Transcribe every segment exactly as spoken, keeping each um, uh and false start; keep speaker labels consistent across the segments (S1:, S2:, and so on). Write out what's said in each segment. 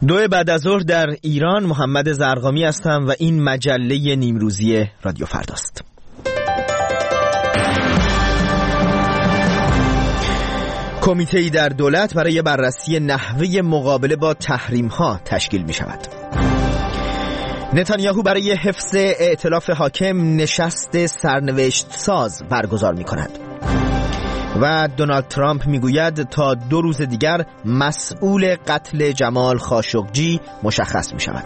S1: دو بعد از ظهر در ایران، محمد زرقامی هستم و این مجله نیمروزی رادیو فرداست. کمیته‌ای در دولت برای بررسی نحوه مقابله با تحریم‌ها تشکیل می شود. نتانیاهو برای حفظ ائتلاف حاکم نشست سرنوشت ساز برگزار می کند. و دونالد ترامپ میگوید تا دو روز دیگر مسئول قتل جمال خاشقجی مشخص می شود.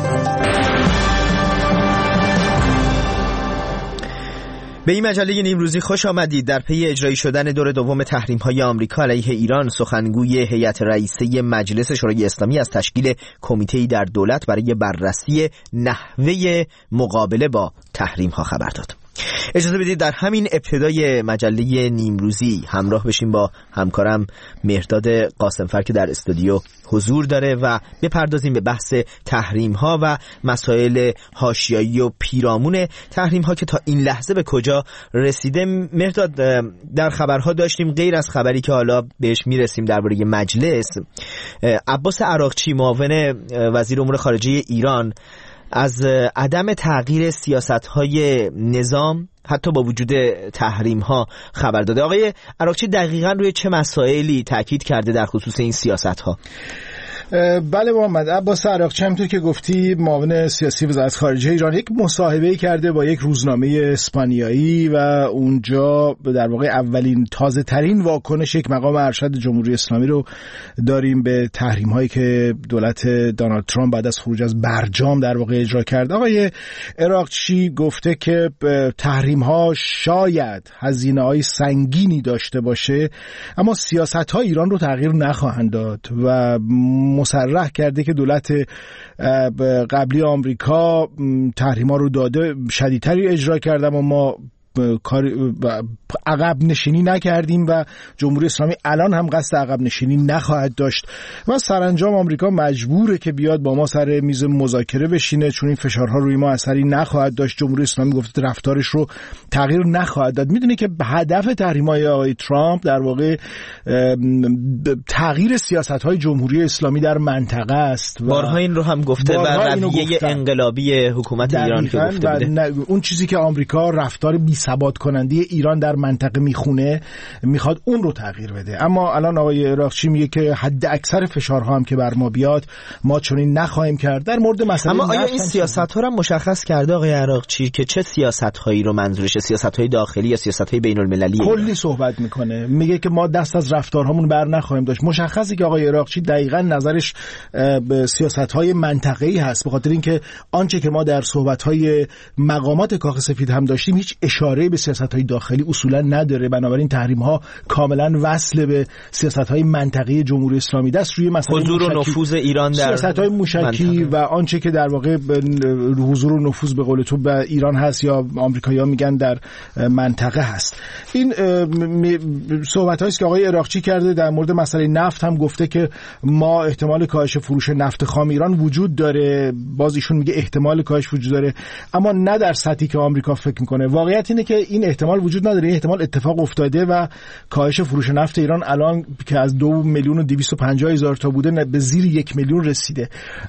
S1: به این مجله نیمروزی خوش آمدید. در پی اجرایی شدن دور دوم تحریم‌های آمریکا علیه ایران، سخنگوی هیئت رئیسه مجلس شورای اسلامی از تشکیل کمیته‌ای در دولت برای بررسی نحوه مقابله با تحریم‌ها خبر داد. اجازه بدید در همین ابتدای مجله نیمروزی همراه بشیم با همکارم مهرداد قاسمفر که در استودیو حضور داره و بپردازیم به بحث تحریم ها و مسائل حاشیه‌ای و پیرامون تحریم ها که تا این لحظه به کجا رسیده. مهرداد، در خبرها داشتیم غیر از خبری که حالا بهش میرسیم درباره مجلس، عباس عراقچی معاون وزیر امور خارجه ایران از عدم تغییر سیاست‌های نظام حتی با وجود تحریم‌ها خبر داده. آقای عراقچی دقیقاً روی چه مسائلی تاکید کرده در خصوص این سیاست‌ها؟
S2: بله محمد، عباس عراقچی همونطور که گفتی معاون سیاسی وزارت خارجه ایران یک مصاحبه کرده با یک روزنامه اسپانیایی و اونجا در واقع اولین تازه ترین واکنش یک مقام ارشد جمهوری اسلامی رو داریم به تحریم هایی که دولت دونالد ترامپ بعد از خروج از برجام در واقع اجرا کرد. آقای عراقچی گفته که تحریم ها شاید هزینه های سنگینی داشته باشه اما سیاست ها ایران رو تغییر نخواهند داد و مصرح کرده که دولت قبلی آمریکا تحریم‌ها رو داده شدیدتری اجرا کرده اما ما کار عقب نشینی نکردیم و جمهوری اسلامی الان هم قصد عقب نشینی نخواهد داشت و سرانجام آمریکا مجبوره که بیاد با ما سر میز مذاکره بشینه چون این فشارها روی ما اثری نخواهد داشت. جمهوری اسلامی گفته رفتارش رو تغییر نخواهد داد. میدونه که هدف تحریم‌های آقای ترامپ در واقع تغییر سیاست‌های جمهوری اسلامی در منطقه است.
S1: بارها این رو هم گفته و رویه انقلابی حکومت ایران که گفته بوده.
S2: اون چیزی که آمریکا رفتار بی ثبات کننده ایران در منطقه میخونه میخواد اون رو تغییر بده. اما الان آقای عراقچی میگه که حد اکثر فشارها هم که بر ما بیاد ما چنین نخواهیم کرد. در مورد مسئله
S1: اما آیا این سیاست‌ها رو مشخص کرده آقای عراقچی که چه سیاست‌هایی رو منظورشه؟ سیاست‌های داخلی یا سیاست‌های بین‌المللی؟
S2: کلی صحبت میکنه، میگه که ما دست از رفتارهامون بر نخواهیم داشت. مشخصه که آقای عراقچی دقیقاً نظرش به سیاست‌های منطقه‌ای هست، به خاطر اینکه آنچه که ما در صحبت‌های مقامات کاخ سفید هم داشتیم هیچ اشاره به سیاست‌های داخلی اصولا نداره. بنابراین تحریم‌ها کاملا وصل به سیاست‌های منطقه‌ای جمهوری اسلامی است. روی مسئله
S1: حضور و نفوذ ایران در
S2: سیاست‌های موشکی و آنچه که در واقع حضور و نفوذ به قول تو به ایران هست یا آمریکایی‌ها میگن در منطقه هست. این صحبت‌هایی است که آقای عراقچی کرده. در مورد مسئله نفت هم گفته که ما احتمال کاهش فروش نفت خام ایران وجود داره. باز ایشون میگه احتمال کاهش وجود داره اما نه در سطحی که آمریکا فکر می‌کنه. واقعیت اینه که این احتمال وجود نداره. این احتمال اتفاق افتاده و کاهش فروش نفت ایران الان که از دو میلیون و دویست و پنجاه هزار تا بوده به زیر یک میلیون رسیده.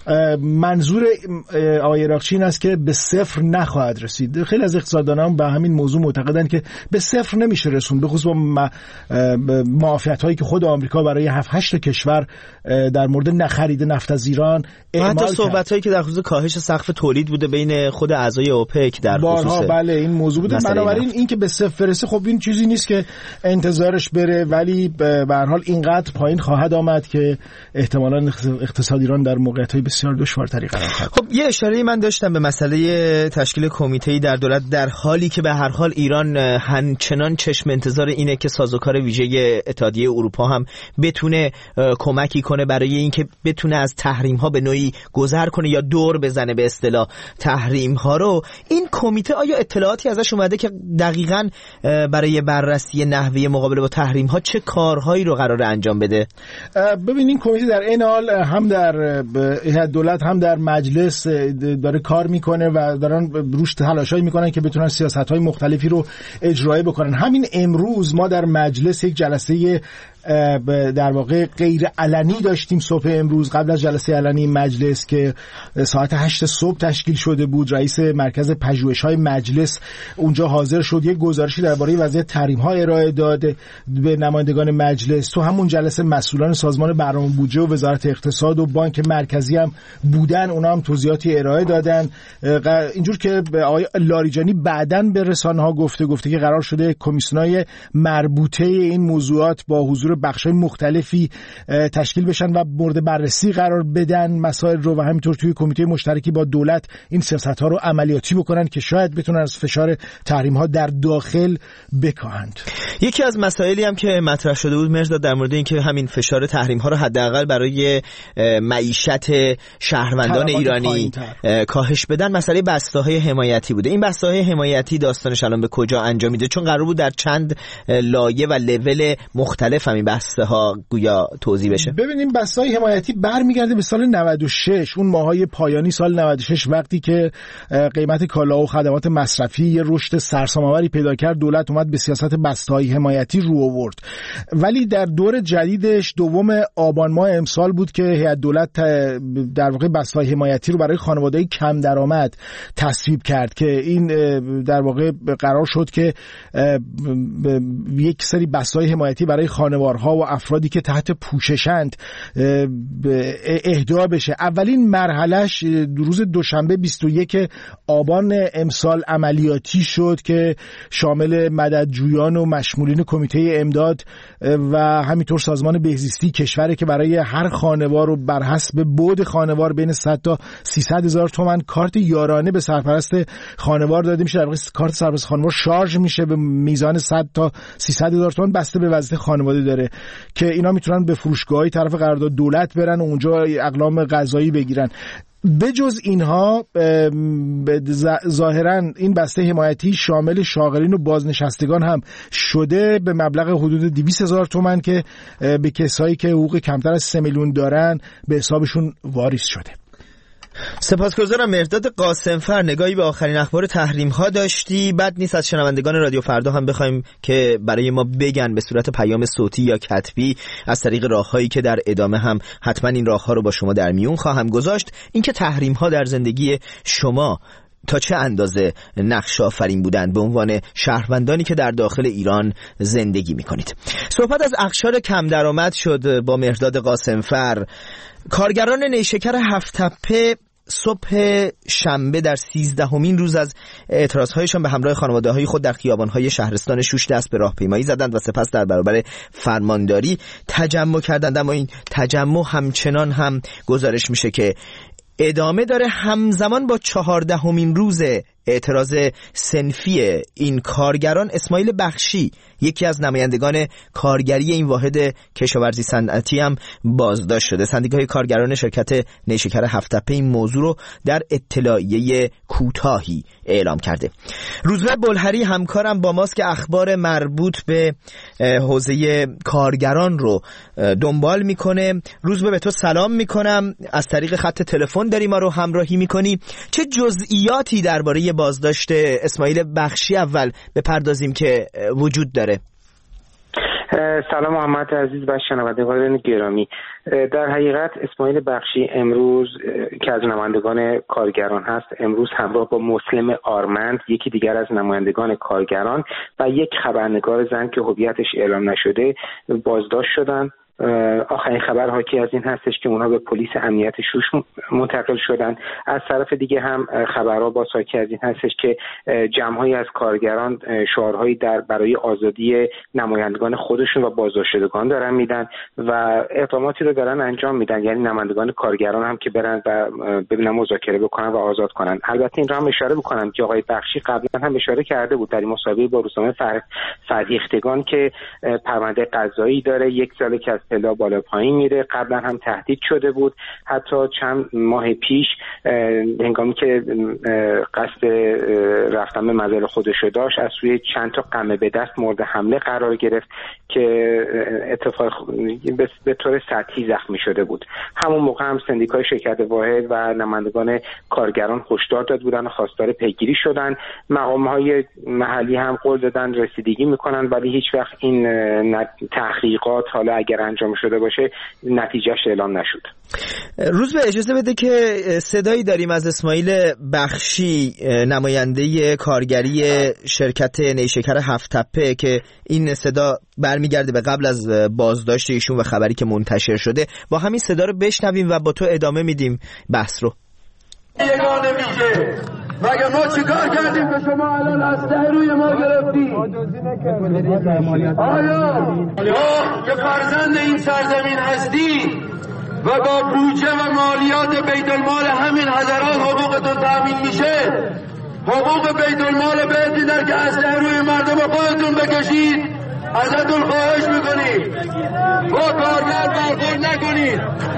S2: منظور آقای عراقچی این است که به صفر نخواهد رسید. خیلی از اقتصاددانان به همین موضوع معتقدند که به صفر نمیشه رسوند، به خصوص با معافیت‌هایی که خود آمریکا برای هفت هشت کشور در مورد نخرید نفت از ایران اعمال کرد.
S1: حتی صحبت‌هایی که در خصوص کاهش سقف تولید بوده بین خود اعضای اوپک در خصوص
S2: بله این موضوع بوده. بنابراین این که به صفر برسه خب این چیزی نیست که انتظارش بره، ولی به هر حال اینقدر پایین خواهد آمد که احتمالاً اقتصاد ایران در موقعیت‌های بسیار دشوارتری قرار خواهد.
S1: خب یه اشاره‌ای من داشتم به مسئله تشکیل کمیته‌ای در دولت در حالی که به هر حال ایران همچنان چشم انتظار اینه که سازوکار ویژه اتحادیه اروپا هم بتونه کمکی کنه برای اینکه بتونه از تحریم‌ها به نوعی گذر کنه یا دور بزنه به اصطلاح تحریم‌ها رو. این کمیته آیا اطلاعاتی ازش اومده که دقیقاً برای بررسی نحوه مقابله با تحریم ها چه کارهایی رو قراره انجام بده؟
S2: ببین این کمیته در این حال هم در هیئت دولت هم در مجلس داره کار میکنه و دارن روش تلاشایی میکنن که بتونن سیاست‌های مختلفی رو اجرایی بکنن. همین امروز ما در مجلس یک جلسه در واقع غیر علنی داشتیم صبح امروز قبل از جلسه علنی مجلس که ساعت هشت صبح تشکیل شده بود. رئیس مرکز پژوهش‌های مجلس اونجا حاضر شد، یک گزارشی درباره وضعیت تحریم‌ها ارائه داد به نمایندگان مجلس. تو همون جلسه مسئولان سازمان برنامه بودجه و وزارت اقتصاد و بانک مرکزی هم بودن، اونا هم توضیحاتی ارائه دادن. اینجور که آقای لاریجانی بعداً به رسانه‌ها گفته گفته که قرار شده کمیسیون‌های مربوطه این موضوعات با حضور بخش‌های مختلفی تشکیل بشن و مورد بررسی قرار بدن مسائل رو و همینطور توی کمیته مشترکی با دولت این سیاست‌ها رو عملیاتی بکنن که شاید بتونن از فشار تحریم‌ها در داخل بکاهند.
S1: یکی از مسائلی هم که مطرح شده بود مرداد در مورد اینکه همین فشار تحریم‌ها رو حداقل برای معیشت شهروندان ایرانی کاهش بدن مسئله بسته‌های حمایتی بوده. این بسته‌های حمایتی داستانش الان به کجا انجامیده؟ چون قرار بود در چند لایه و لول مختلف همین بسته‌ها گویا توزیع بشه.
S2: ببینیم بسته‌های حمایتی برمیگرده به سال نود و شش، اون ماهای پایانی سال نود و شش، وقتی که قیمت کالا و خدمات مصرفی یه رشد سرسام‌آوری پیدا کرد، دولت اومد به سیاست بسته‌های حمایتی رو آورد. ولی در دور جدیدش دوم آبان ماه امسال بود که هیئت دولت در واقع بسته‌های حمایتی رو برای خانواده‌های کم درآمد تصویب کرد که این در واقع قرار شد که یک سری بسته‌های حمایتی برای خانوارها و افرادی که تحت پوششند اهدا بشه. اولین مرحلهش روز دوشنبه بیست و یک آبان امسال عملیاتی شد که شامل مددجویان و مشمولین کمیته امداد و همینطور سازمان بهزیستی کشوره که برای هر خانوار و بر حسب بعد خانوار بین صد تا سیصد هزار تومان کارت یارانه به سرپرست خانوار داده میشه. در واقع کارت سرپرست خانوار شارژ میشه به میزان صد تا سیصد هزار تومان بسته به وضعیت خانواده داره که اینا میتونن به فروشگاه‌های طرف قرارداد دولت برن و اونجا اقلام غذایی بگیرن. بجز اینها ظاهراً این بسته حمایتی شامل شاغلین و بازنشستگان هم شده به مبلغ حدود دویست هزار تومان که به کسایی که حقوق کمتر از سه میلیون دارن به حسابشون واریز شده.
S1: سپاسگزارم. مرداد قاسمفر، نگاهی به آخرین اخبار تحریم ها داشتی. بد نیست از شنوندگان رادیو فردا هم بخوایم که برای ما بگن به صورت پیام صوتی یا کتبی از طریق راههایی که در ادامه هم حتما این راهها رو با شما در میون خواهم گذاشت. اینکه تحریم ها در زندگی شما تا چه اندازه نقش آفرین بودن به عنوان شهروندانی که در داخل ایران زندگی میکنید. صحبت از اقشار کم درآمد شد با مرداد قاسمفر. کارگران نیشکر هفت‌تپه صبح شنبه در سیزدهمین روز از اعتراضهایشان به همراه خانواده‌های خود در خیابان‌های شهرستان شوش دست به راهپیمایی زدند و سپس در برابر فرمانداری تجمع کردند. اما این تجمع همچنان هم گزارش میشه که ادامه داره. همزمان با چهاردهمین روز اعتراض صنفی این کارگران، اسماعیل بخشی یکی از نمایندگان کارگری این واحد کشاورزی صنعتی هم بازداشت شده. سندیکای کارگران شرکت نیشکر هفت‌تپه این موضوع رو در اطلاعیه کوتاهی اعلام کرده. روزبه بلهری همکارم با ماست که اخبار مربوط به حوزه کارگران رو دنبال میکنه. روزبه به تو سلام میکنم، از طریق خط تلفن داری ما رو همراهی میکنی. چه جزئیاتی درباره بازداشت اسماعیل بخشی اول بپردازیم که وجود داره؟
S3: سلام محمد عزیز و شنوندگان گرامی. در حقیقت اسماعیل بخشی امروز که از نمایندگان کارگران هست، امروز همراه با مسلم آرمند یکی دیگر از نمایندگان کارگران و یک خبرنگار زن که هویتش اعلام نشده بازداشت شدند. آخرین خبر حاکی از این هستش که اونها به پلیس امنیت شوش منتقل شدن. از طرف دیگه هم خبرها با حاکی از این هستش که جمع‌هایی از کارگران شعارهایی در برای آزادی نمایندگان خودشون و بازداشتگان دارن میدن و اقداماتی رو دارن انجام میدن، یعنی نمایندگان کارگران هم که برن و ببینن مذاکره بکنن و آزاد کنن. البته این رو هم اشاره بکنم که آقای بخشی قبلا هم اشاره کرده بود در این مصاحبه با روزنامه فرهیختگان که پرونده قضایی داره، یک ساله که از الا بالا پایین میره. قبلا هم تهدید شده بود، حتی چند ماه پیش هنگامی که قصد رفتن به منزل خودشو داشت از سوی چند تا قمه به دست مورد حمله قرار گرفت که اتفاق به طور سطحی زخمی شده بود. همون موقع هم سندیکای شرکت واحد و نمایندگان کارگران هشدار داده بودن و خواستار پیگیری شدن. مقام‌های محلی هم قول دادن رسیدگی میکنن، ولی هیچ وقت این تحقیقات حالا اگر انجام شده باشه نتیجهش اعلام نشد.
S1: روز به اجازه بده که صدایی داریم از اسماعیل بخشی، نماینده کارگری شرکت نیشکر هفت تپه، که این صدا برمیگرده به قبل از بازداشت ایشون و خبری که منتشر شده. با همین صدا رو بشنویم و با تو ادامه میدیم بحث رو.
S4: یگانه میگه مگه ما چیکار کردیم که شما الان اسلحه روی ما گرفتید؟ آیا ما که فرزند این سرزمین هستیم و با بودجه و مالیات بیت المال همین حضرات حقوقتون تامین میشه، حقوق بیت المال بهتون در که اسلحه روی مردم خودتون بکشید؟ ازتون خواهش میکنید با کارگر برخورد نکنید.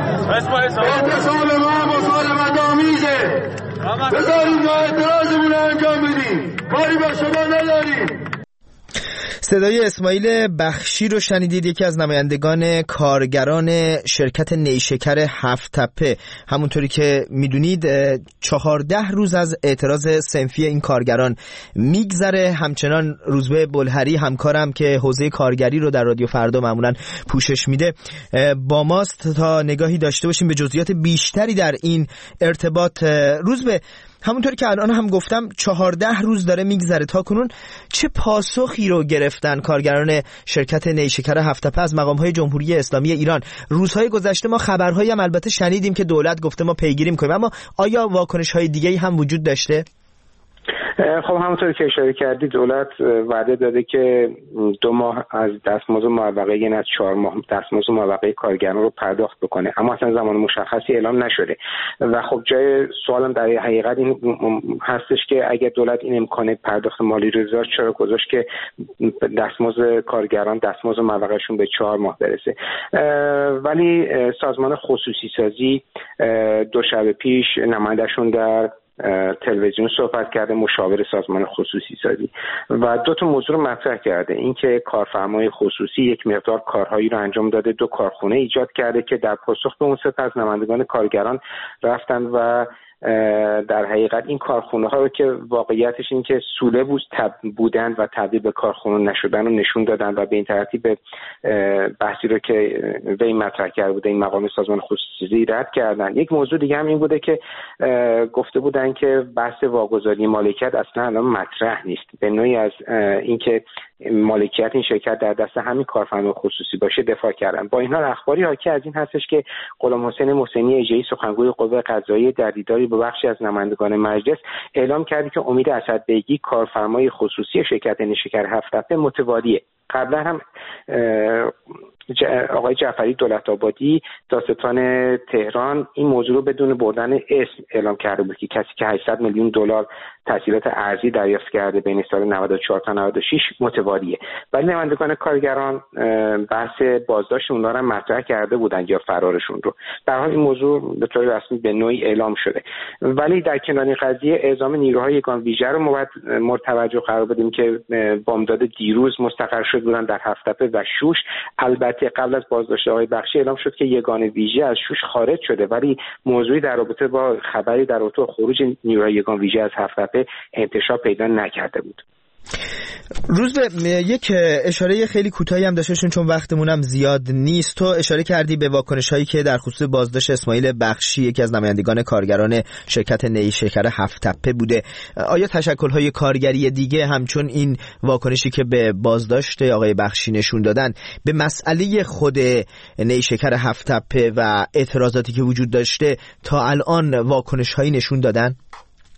S4: اعتصاب ما مسالمت آمیزه، بذارید ما اعتراضمون رو انجام بدیم، کاری با شما نداریم.
S1: صدای اسماعیل بخشی رو شنیدید، یکی از نمایندگان کارگران شرکت نیشکر هفت تپه. همونطوری که میدونید چهارده روز از اعتراض صنفی این کارگران میگذره. همچنان روزبه بلهری همکارم که حوزه کارگری رو در رادیو فردا معمولا پوشش میده با ماست تا نگاهی داشته باشیم به جزئیات بیشتری در این ارتباط. روزبه، همونطور که الان هم گفتم چهارده روز داره میگذره، تا کنون چه پاسخی رو گرفتن کارگران شرکت نیشکر هفت تپه از مقام‌های جمهوری اسلامی ایران؟ روزهای گذشته ما خبرهایی هم البته شنیدیم که دولت گفته ما پیگیری می‌کنیم، اما آیا واکنش‌های دیگه‌ای هم وجود داشته؟
S3: خب همونطور که اشاره کردی دولت وعده داده که دو ماه از دستمزد موقعه، یعنی از چهار ماه دستمزد موقعه کارگران رو پرداخت بکنه، اما اصلا زمان مشخصی اعلام نشده و خب جای سوالم در حقیقت این هستش که اگر دولت این امکان پرداخت مالی رو داشت چرا گذاشت که دستمزد کارگران دستمزد موقعشون به چهار ماه برسه؟ ولی سازمان خصوصی سازی دو شب پیش نماینده‌شون در تلویزیون صحبت کرده، مشاور سازمان خصوصی سازی، و دو تا موضوع رو مطرح کرده. اینکه کارفرمای خصوصی یک مقدار کارهایی رو انجام داده، دو کارخونه ایجاد کرده که در پاسخ به اون سه تا از نمایندگان کارگران رفتن و در حقیقت این کارخونه ها رو که واقعیتش این که سوله بود بودن و تبدیل به کارخونه نشدن رو نشون دادن و به این ترتیب بحثی رو که وی مطرح کرده بوده این مقام سازمان خصوصی رد کردن. یک موضوع دیگه هم این بوده که گفته بودن که بحث واگذاری مالکیت اصلا الان مطرح نیست، به نوعی از اینکه مالکیت این شرکت در دست همین کارفرمای خصوصی باشه دفاع کردن. با این حال اخباری حاکی از این هستش که غلام حسین محسنی اژه‌ای سخنگوی قوه قضاییه در دیداری با بخشی از نمایندگان مجلس اعلام کرد که امید اسدبیگی کارفرمای خصوصی شرکت نیشکر هفت تپه متوالیه. قبلا هم آقای جعفری دولت آبادی دادستان تهران این موضوع رو بدون بردن اسم اعلام کرده بود که کسی که هشتصد میلیون دلار تسهیلات ارزی دریافت کرده بین سال نود و چهار تا نود و شش متوالیه. ولی نمایندگان کارگران بحث بازداشت اونها رو مطرح کرده بودن یا فرارشون رو. در حال این موضوع به طور رسمی به نوعی اعلام شده، ولی در کنار این قضیه اعزام نیروهای یگان ویژه رو ما باید مورد توجه قرار بدیم که بامداد دیروز مستقر شد بودن در هفت تپه و شوش. البته قبل از بازداشت آقای بخشی اعلام شد که یگان ویژه از شوش خارج شده، ولی موضوعی در رابطه با خبری در رابطه با خروج نیروهای یگان ویژه از هفت تپه انتشار پیدا نکرده بود.
S1: روز به یک اشاره خیلی کوتاهی هم داشتیم چون وقتمون هم زیاد نیست. تو اشاره کردی به واکنش‌هایی که در خصوص بازداشت اسماعیل بخشی یکی از نمایندگان کارگران شرکت نیشکر هفت تپه بوده. آیا تشکل‌های کارگری دیگه همچون این واکنشی که به بازداشت آقای بخشی نشون دادن به مسئله خود نیشکر هفت تپه و اعتراضاتی که وجود داشته تا الان واکنش‌هایی نشون دادن؟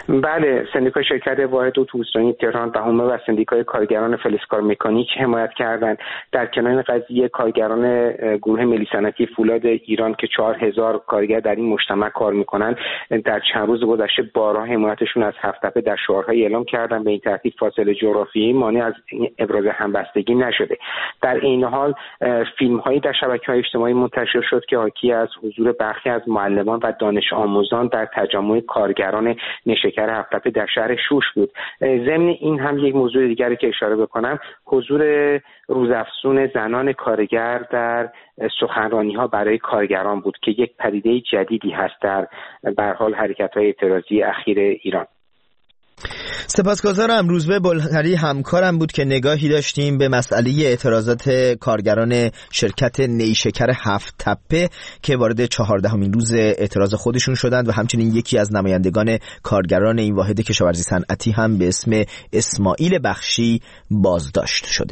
S3: بله، سندیکای شرکت واحد اتوبوسرانی تهران و حومه و سندیکای کارگران فلزکار مکانیک حمایت کردند. در کنار این قضیه کارگران گروه ملی صنعتی فولاد ایران که چهار هزار کارگر در این مجتمع کار میکنن در چند روز گذشته بارها حمایتشون از هفت‌تپه در شعارهای اعلام کردن. به این ترتیب فاصله جغرافیایی مانع از ابراز همبستگی نشده. در این حال فیلم‌هایی در شبکه‌های اجتماعی منتشر شد که حاکی از حضور برخی از معلمان و دانش آموزان در تجمع کارگران نیشکر هفت‌تپه در شهر شوش بود. ضمن این هم یک موضوع دیگری که اشاره بکنم، حضور روزافزون زنان کارگر در سخنرانی‌ها برای کارگران بود که یک پدیده جدیدی هست در به هر حال حرکت‌های اعتراضی اخیر ایران.
S1: سپاسگزارم. روزبه بلغری همکارم بود که نگاهی داشتیم به مسئله اعتراضات کارگران شرکت نیشکر هفت‌تپه که وارد چهاردهمین روز اعتراض خودشون شدند و همچنین یکی از نمایندگان کارگران این واحد کشاورزی صنعتی هم به اسم اسماعیل بخشی بازداشت شده.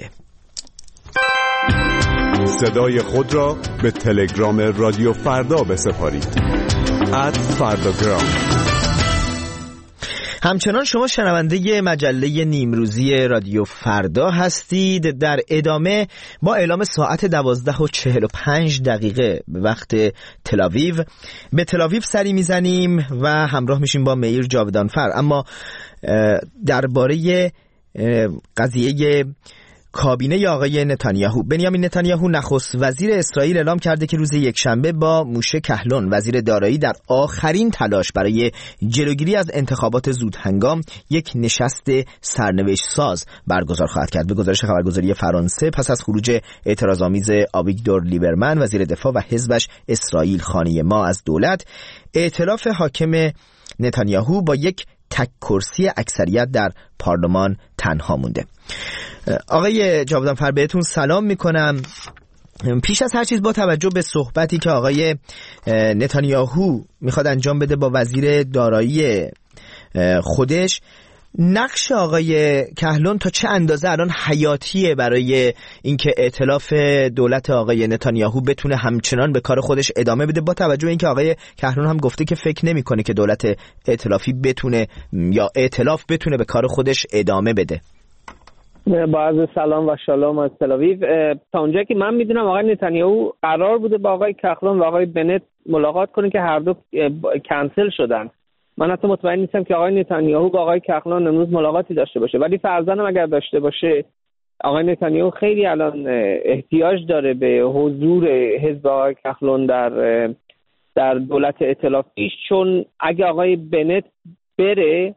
S5: صدای خود را به تلگرام رادیو فردا بسپارید. ات فرداگرام.
S1: همچنان شما شنونده مجله نیمروزی رادیو فردا هستید. در ادامه با اعلام ساعت دوازده و چهل و پنج دقیقه به وقت تل‌آویو به تل‌آویو سری میزنیم و همراه میشیم با میر جاودانفر. اما درباره قضیه کابینه آقای نتانیاهو، بنیامین نتانیاهو نخست وزیر اسرائیل اعلام کرده که روز یکشنبه با موشه کهلون وزیر دارایی در آخرین تلاش برای جلوگیری از انتخابات زودهنگام یک نشست سرنوشت ساز برگزار خواهد کرد. به گزارش خبرگزاری فرانسه پس از خروج اعتراض‌آمیز آویگدور لیبرمن وزیر دفاع و حزبش اسرائیل خانه ما از دولت، ائتلاف حاکم نتانیاهو با یک تک کرسی اکثریت در پارلمان تنها مونده. آقای جاودانفر بهتون سلام میکنم. پیش از هر چیز با توجه به صحبتی که آقای نتانیاهو میخواد انجام بده با وزیر دارایی خودش، نقش آقای کهلون تا چه اندازه الان حیاتیه برای اینکه ائتلاف دولت آقای نتانیاهو بتونه همچنان به کار خودش ادامه بده، با توجه به اینکه آقای کهلون هم گفته که فکر نمیکنه که دولت ائتلافی بتونه یا ائتلاف بتونه به کار خودش ادامه بده؟
S6: با عرض سلام و شالوم از تل‌آویو. تا اونجایی که من میدونم آقای نتانیاهو قرار بوده با آقای کهلون و آقای بنت ملاقات کنه که هر دو کنسل شدن. من حتی مطمئن نیستم که آقای نتانیاهو با آقای کهلون امروز ملاقاتی داشته باشه، ولی فرضاً اگر داشته باشه آقای نتانیاهو خیلی الان احتیاج داره به حضور حزب آقای کهلون در در دولت ائتلافیش، چون اگه آقای بنت بره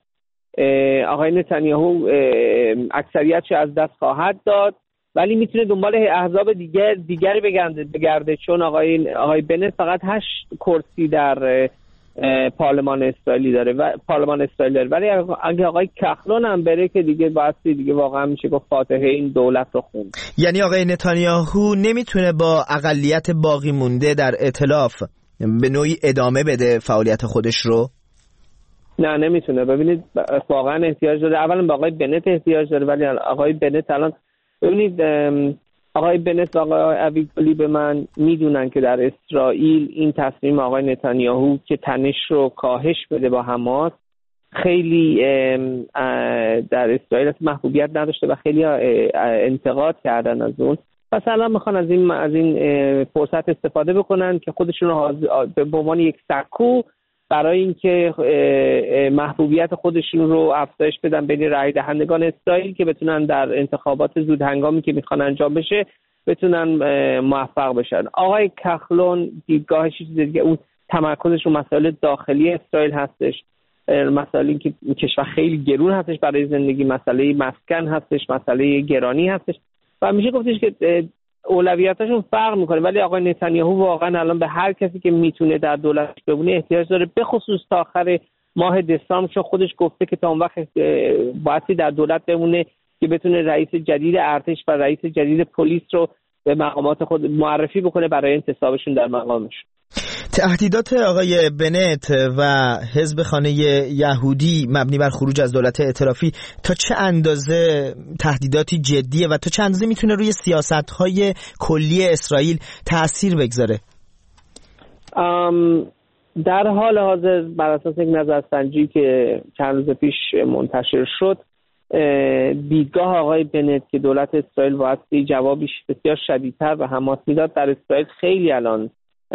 S6: آقای نتانیاهو اکثریتش از دست خواهد داد، ولی میتونه دنبال احزاب دیگر دیگری بگرده بگرده چون آقای آقای بنت فقط هشت کرسی در پارلمان اسرائیلی داره و پارلمان اسرائیل داره، ولی اگه آقای کهلون هم بره که دیگه باستی دیگه واقعا میشه گفت فاتحه این دولت رو خوند.
S1: یعنی آقای نتانیاهو نمیتونه با اقلیت باقی مونده در ائتلاف به نوعی ادامه بده فعالیت خودش رو؟
S6: نه نمیتونه. ببینید واقعا احتیاج داره، اولا به آقای بنت احتیاج داره، ولی آقای بنت الان ببینید آقای بنت و آقای اویگدور به من میدونن که در اسرائیل این تصمیم آقای نتانیاهو که تنش رو کاهش بده با حماس خیلی در اسرائیل محبوبیت نداشته و خیلی انتقاد کردن از اون. پس الان میخوان از این از این فرصت استفاده بکنن که خودشون رو به عنوان یک سکو برای اینکه محبوبیت خودشون رو افزایش بدن بین رای دهندگان اسرائیل که بتونن در انتخابات زود هنگامی که میخوان انجام بشه بتونن موفق بشن. آقای کهلون دیدگاهش چیزی دیگه، اون تمرکزش رو مسائل داخلی اسرائیل هستش، مسائلی که کشور خیلی گرون هستش برای زندگی، مسئله مسکن هستش، مسئله گرانی هستش و میشه گفتش که اولویتاشون فرق میکنه. ولی آقای نتانیاهو واقعا الان به هر کسی که میتونه در دولت بمونه احتیاج داره، به خصوص تا آخر ماه دسامبر، چون خودش گفته که تا اون وقت باید در دولت بمونه که بتونه رئیس جدید ارتش و رئیس جدید پلیس رو به مقامات خود معرفی بکنه برای انتصابشون در مقامش.
S1: تهدیدات آقای بنت و حزب خانه یهودی مبنی بر خروج از دولت ائتلافی تا چه اندازه تهدیداتی جدیه و تا چه اندازه میتونه روی سیاست‌های کلی اسرائیل تأثیر بگذاره؟
S6: در حال حاضر بر اساس یک نظرسنجی که چند روز پیش منتشر شد، دیدگاه آقای بنت که دولت اسرائیل واسه جوابی بسیار شدیدتر و حماس میداد در اسرائیل خیلی الان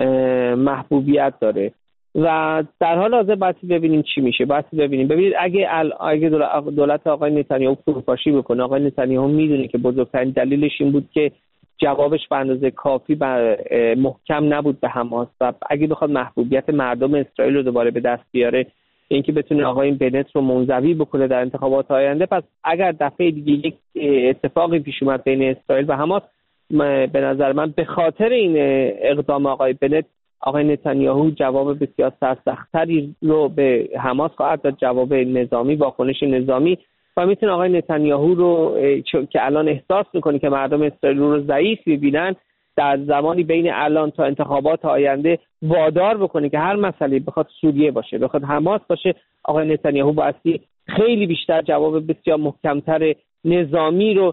S6: محبوبیت داره و در حال حاضر باید ببینیم چی میشه. باید ببینیم ببینید اگه اگه دولت آقای نتانیاهو فروپاشی بکنه، آقای نتانیاهو میدونه که بزرگترین دلیلش این بود که جوابش به اندازه کافی محکم نبود به حماس و اگه بخواد محبوبیت مردم اسرائیل رو دوباره به دست بیاره، اینکه بتونه آقای بنت رو منزوی بکنه در انتخابات آینده، پس اگر دفعه دیگه یک اتفاقی پیش اومد بین اسرائیل و حماس، به نظر من به خاطر این اقدام آقای بنت، آقای نتانیاهو جواب بسیار سخت‌تری رو به حماس خواهد داد، جواب نظامی، واکنش نظامی، و میتونه آقای نتانیاهو رو که الان احساس میکنه که مردم اسرائیل رو ضعیف میبینن، در زمانی بین الان تا انتخابات آینده وادار بکنه که هر مسئله بخواد سوریه باشه، بخواد حماس باشه، آقای نتانیاهو بایستی خیلی بیشتر جواب بسیار محکمتر نظامی رو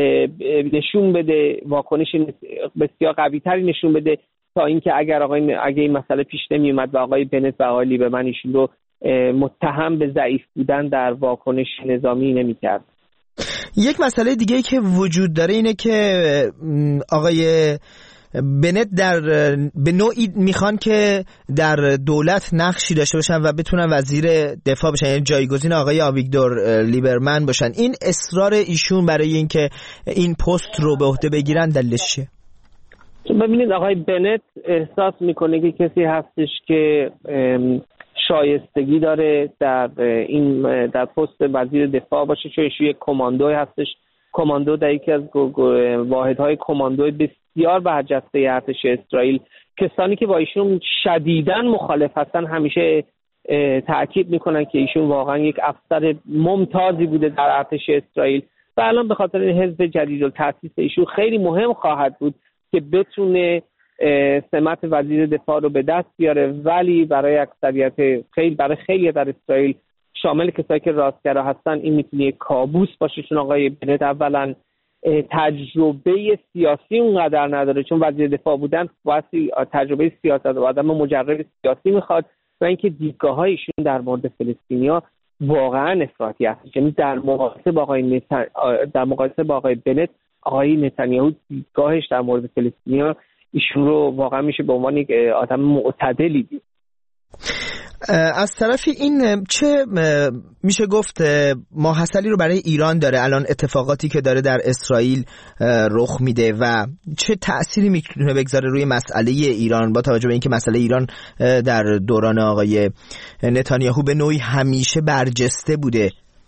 S6: نشون بده، واکنش بسیار قوی‌تری نشون بده، تا اینکه اگر آقای اگه این مسئله پیش نمیومد و آقای بنت و آقای لیبرمن ایشون رو متهم به ضعیف بودن در واکنش نظامی نمی‌کرد.
S1: یک مسئله دیگه که وجود داره اینه که آقای بنت در به نوعی میخوان که در دولت نقشی داشته باشن و بتونن وزیر دفاع بشن، یعنی جایگزین آقای آویگدور لیبرمن باشن. این اصرار ایشون برای اینکه این پست رو به عهده بگیرن دلیلش چیه؟
S6: ببینید آقای بنت احساس میکنه که کسی هستش که شایستگی داره در این در پست وزیر دفاع باشه، چون ایشون یک کماندوی هستش، کماندو در یکی از واحدهای کماندوی بسیار برجسته ارتش اسرائیل. کسانی که با ایشون شدیداً مخالف هستن همیشه تاکید میکنن که ایشون واقعا یک افسر ممتازی بوده در ارتش اسرائیل و الان به خاطر این حزب جدید و تأسیس ایشون خیلی مهم خواهد بود که بتونه سمت وزیر دفاع رو به دست بیاره، ولی برای اکثریت خیلی برای خیلی در اسرائیل شامل کسایی که راستگرا هستن این میتونه یک کابوس باشه، چون آقای بنت اولا تجربه سیاسی اونقدر نداره، چون وزیر دفاع بودن واسه تجربه سیاست و آدم مجرد سیاسی میخواد و اینکه دیدگاه‌های ایشون در مورد فلسطینیا واقعا افراطی است. یعنی در مقایسه با آقای نتن... در مقایسه با آقای بنت، آقای نتانیاهو دیدگاهش در مورد فلسطینیا ایشون رو واقعا میشه به عنوان یک آدم معتدلی دید.
S1: از طرفی این چه میشه گفت ماحصلی رو برای ایران داره الان اتفاقاتی که داره در اسرائیل رخ میده و چه تأثیری میتونه بگذاره روی مسئله ایران، با توجه به اینکه مسئله ایران در دوران آقای نتانیاهو به نوعی همیشه برجسته بوده؟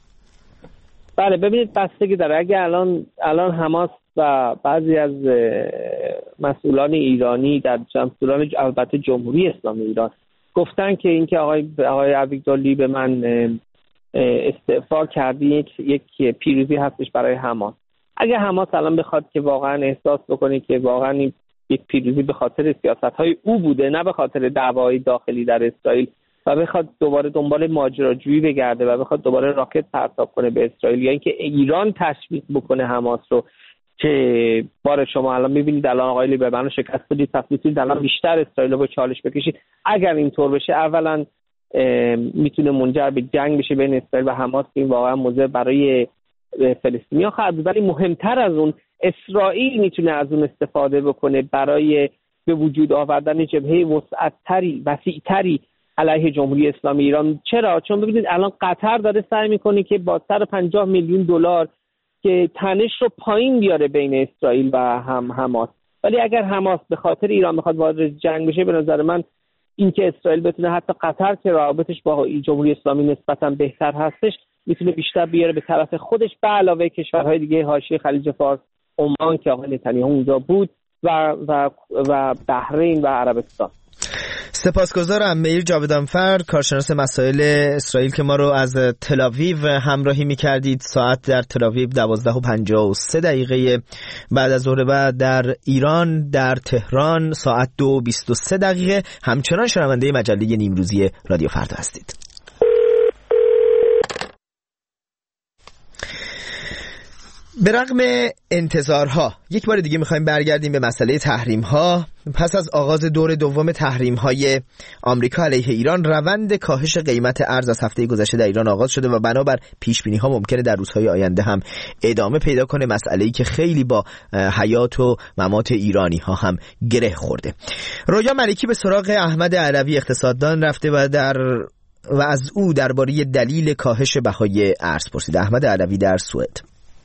S6: بله ببینید بستگی داره. اگه الان الان حماس و بعضی از مسئولان ایرانی در مسئولان البته جمهوری اسلامی ایران گفتن که اینکه آقای آقای آویگدور لیبرمن استعفا کرده یک یک پیروزی هستش برای حماس. اگه حماس الان بخواد که واقعا احساس بکنه که واقعا یک پیروزی به خاطر سیاست‌های او بوده، نه به خاطر دعوای داخلی در اسرائیل، و بخواد دوباره دنبال ماجراجویی بگرده و بخواد دوباره راکت پرتاب کنه به اسرائیل، یا اینکه ایران تشویق بکنه حماس رو که بار شما الان می‌بینید الان آقای لیبرمن رو شکست بدید، پس می‌تونید الان بیشتر اسرائیل رو به چالش بکشید. اگر اینطور بشه اولا میتونه منجر به جنگ بشه بین اسرائیل و حماس، این واقعا موضوع برای فلسطینی‌ها خواهد بود، ولی مهمتر از اون اسرائیل میتونه از اون استفاده بکنه برای به وجود آوردن جبهه وسعت‌تری، وسیع‌تری علیه جمهوری اسلامی ایران. چرا؟ چون ببینید الان قطر داره سعی میکنه که با صد و پنجاه میلیون دلار که تنش رو پایین بیاره بین اسرائیل و هم حماس، ولی اگر حماس به خاطر ایران بخواد وارد جنگ بشه، به نظر من اینکه اسرائیل بتونه حتی قطر که روابطش با جمهوری اسلامی نسبتاً بهتر هستش میتونه بیشتر بیاره به طرف خودش، به علاوه کشورهای دیگه حاشیه خلیج فارس، عمان که آقای نتانیاهو اونجا بود و و و بحرین و عربستان.
S1: سپاسگزارم. میر جاودانفر، کارشناس مسائل اسرائیل، که ما رو از تل‌آویو همراهی می‌کردید. ساعت در تل‌آویو دوازده و پنجاه و سه دقیقه بعد از ظهر، بعد در ایران در تهران ساعت دو و بیست و سه دقیقه. همچنان شنونده مجله نیمروزی رادیو فردا هستید. به رغم انتظارها یک بار دیگه میخوایم برگردیم به مسئله تحریم‌ها. پس از آغاز دور دوم تحریم‌های آمریکا علیه ایران، روند کاهش قیمت ارز از هفته گذشته در ایران آغاز شده و بنابر پیش‌بینی‌ها ممکنه در روزهای آینده هم ادامه پیدا کنه، مسئله‌ای که خیلی با حیات و ممات ایرانی‌ها هم گره خورده. رویا ملکی به سراغ احمد علوی اقتصاددان رفته و در و از او درباره دلیل کاهش بهای ارز پرسیده. احمد علوی در سوئد.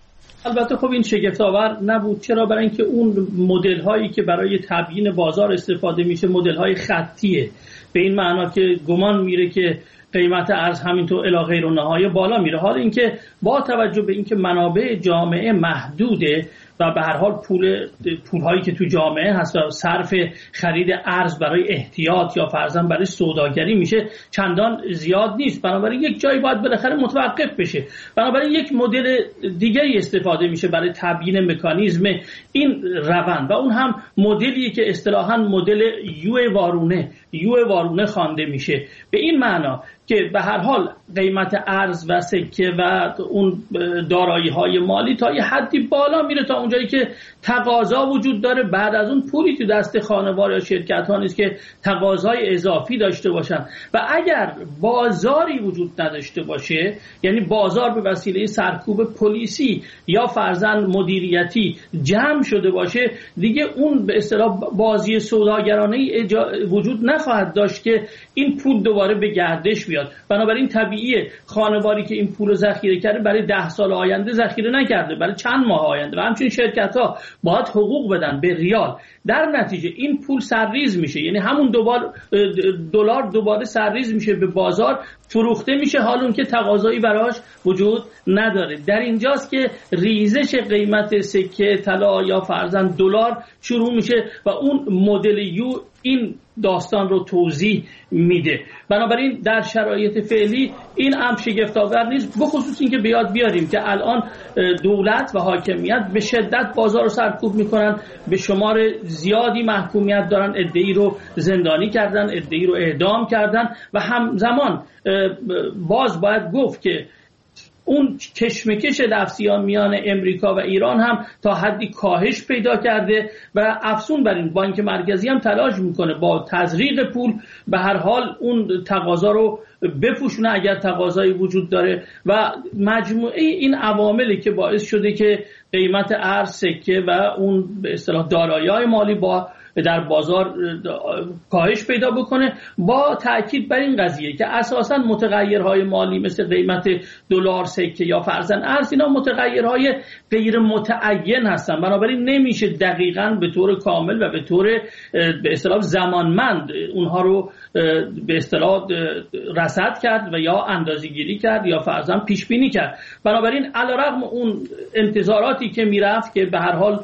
S7: البته خب این شگفت‌آور نبود. چرا؟ برای اینکه اون مدل هایی که برای تبیین بازار استفاده میشه مدل های خطیه، به این معنا که گمان میره که قیمت ارز همینطور الی غیر النهایه بالا میره. حالا اینکه با توجه به اینکه منابع جامعه محدوده و به هر حال پول پول‌هایی که تو جامعه هست و صرف خرید ارز برای احتیاط یا فرضاً برای سوداگری میشه چندان زیاد نیست، بنابراین یک جایی باید بالاخره متوقف بشه. بنابراین یک مدل دیگری استفاده میشه برای تبیین مکانیزم این روند و اون هم مدلی که اصطلاحاً مدل یو وارونه یو وارونه خوانده میشه، به این معنا که به هر حال قیمت ارز و سکه و اون دارایی‌های مالی تا یه حدی بالا میره تا اونجایی که تقاضا وجود داره. بعد از اون پولی تو دست خانوار یا شرکت‌ها نیست که تقاضای اضافی داشته باشن و اگر بازاری وجود نداشته باشه، یعنی بازار به وسیله سرکوب پلیسی یا فرضاً مدیریتی جمع شده باشه، دیگه اون به اصطلاح بازی سوداگرانه وجود نخواهد داشت که این پول دوباره به گردش بیاد. بنابراین طبیعیه خانواری که این پول رو ذخیره کرده برای ده سال آینده ذخیره نکرده، برای چند ماه آینده، و همچنین شرکت‌ها باید حقوق بدن به ریال. در نتیجه این پول سرریز میشه، یعنی همون دوبار دلار دوباره سرریز میشه به بازار، فروخته میشه، حال اون که تقاضایی براش وجود نداره. در اینجاست که ریزش قیمت سکه طلا یا فرضاً دلار شروع میشه و اون مدل یو این داستان رو توضیح میده. بنابراین در شرایط فعلی این هم شگفت‌آور نیست، بخصوص این که بیاد بیاریم که الان دولت و حاکمیت به شدت بازار رو سرکوب میکنن، به شمار زیادی محکومیت دارن، عده‌ای رو زندانی کردن، عده‌ای رو اعدام کردن و همزمان باز باید گفت که اون کشمکش لفظیان میان امریکا و ایران هم تا حدی کاهش پیدا کرده و افزون بر این بانک مرکزی هم تلاش میکنه با تزریق پول به هر حال اون تقاضا رو بپوشونه اگر تقاضایی وجود داره و مجموعه این عواملی که باعث شده که قیمت ارز، سکه و اون به اصطلاح دارایی‌های مالی با در بازار کاهش پیدا بکنه، با تاکید بر این قضیه که اساساً متغیرهای مالی مثل قیمت دلار، سکه یا فرضاً ارز، اینا متغیرهای غیر متعین هستن، بنابراین نمیشه دقیقاً به طور کامل و به طور به اصطلاح زمانمند اونها رو به اصطلاح رصد کرد و یا اندازه‌گیری کرد یا فرضاً پیش بینی کرد. بنابراین علیرغم اون انتظاراتی که میرفت که به هر حال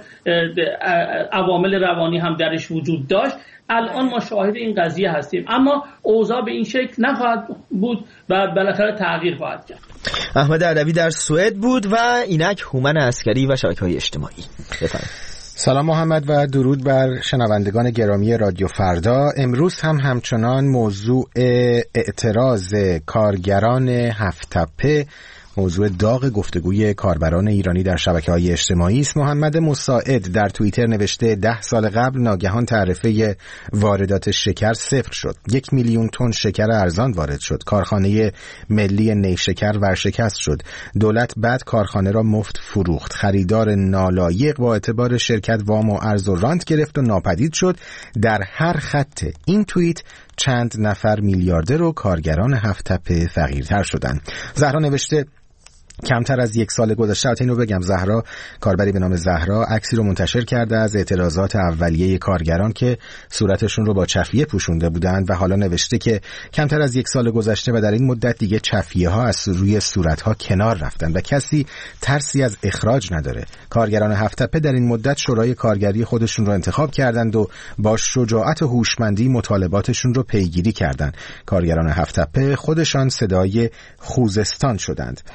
S7: عوامل روانی هم درش وجود داشت، الان ما شاهد این قضیه هستیم، اما اوضاع به این شکل نخواهد بود و بالاخره تغییر خواهد کرد.
S1: احمد علوی در سوئد بود و اینک هومن عسکری و شبکه‌های اجتماعی. بفرمایید.
S8: سلام محمد و درود بر شنوندگان گرامی رادیو فردا. امروز هم همچنان موضوع اعتراض کارگران هفت‌تپه موضوع داغ گفتگوی کاربران ایرانی در شبکه‌های اجتماعی است. محمد مساعد در توییتر نوشته ده سال قبل ناگهان تعرفه واردات شکر صفر شد. یک میلیون تن شکر ارزان وارد شد. کارخانه ملی نیشکر ورشکست شد. دولت بعد کارخانه را مفت فروخت. خریدار نالایق با اعتبار شرکت وام و ارز و رانت گرفت و ناپدید شد. در هر خط این توییت چند نفر میلیاردر و کارگران هفت‌تپه فقیرتر شدند. زهرا نوشته کمتر از یک سال گذشته، البته اینو بگم، زهرا، کاربری به نام زهرا، عکسی رو منتشر کرده از اعتراضات اولیه کارگران که صورتشون رو با چفیه پوشونده بودند و حالا نوشته که کمتر از یک سال گذشته و در این مدت دیگه چفیه ها از روی صورتها کنار رفتن و کسی ترسی از اخراج نداره. کارگران هفت‌تپه در این مدت شورای کارگری خودشون رو انتخاب کردند و با شجاعت و هوشمندی مطالباتشون رو پیگیری کردند. کارگران هفت‌تپه خودشان صدای خوزستان شدند. کاربر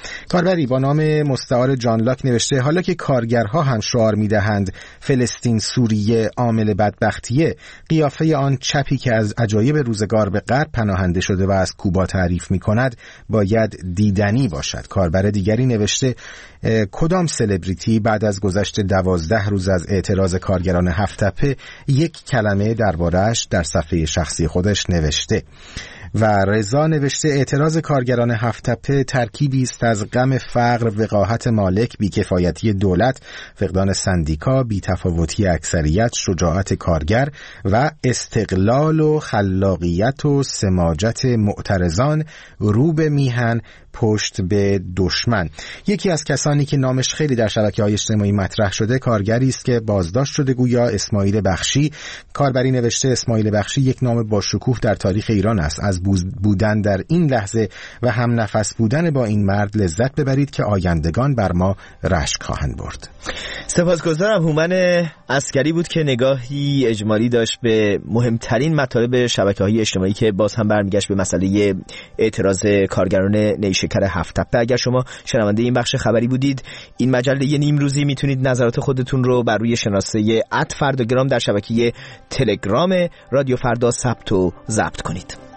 S8: کاربری با نام مستعار جان لاک نوشته حالا که کارگرها هم شعار میدهند فلسطین سوریه عامل بدبختیه، قیافه آن چپی که از عجایب روزگار به غرب پناهنده شده و از کوبا تعریف میکند باید دیدنی باشد. کاربر دیگری نوشته کدام سلبریتی بعد از گذشت دوازده روز از اعتراض کارگران هفت تپه یک کلمه درباره‌اش در صفحه شخصی خودش نوشته؟ و رضا نوشته اعتراض کارگران هفت تپه ترکیبی است از غم فقر، وقاحت مالک، بیکفایتی دولت، فقدان سندیکا، بی‌تفاوتی اکثریت، شجاعت کارگر و استقلال و خلاقیت و سماجت معترضان رو به میهن پشت به دشمن. یکی از کسانی که نامش خیلی در شبکه‌های اجتماعی مطرح شده کارگری است که بازداشت شده گویا اسماعیل بخشی. کاربری نوشته اسماعیل بخشی یک نام با شکوه در تاریخ ایران است. از بودن در این لحظه و هم نفس بودن با این مرد لذت ببرید که آیندگان بر ما رشک خواهند برد.
S1: سپاسگزارم. هومن عسکری بود که نگاهی اجمالی داشت به مهمترین مطالب شبکه‌های اجتماعی که باز هم برمیگشت به مسئله اعتراض کارگران نیشکر هفت تپه. اگر شما شنونده این بخش خبری بودید، این مجله نیمروزی، میتونید نظرات خودتون رو بر روی شناسه ات فرداگرام در شبکه تلگرام رادیو فردا ثبت و ضبط کنید.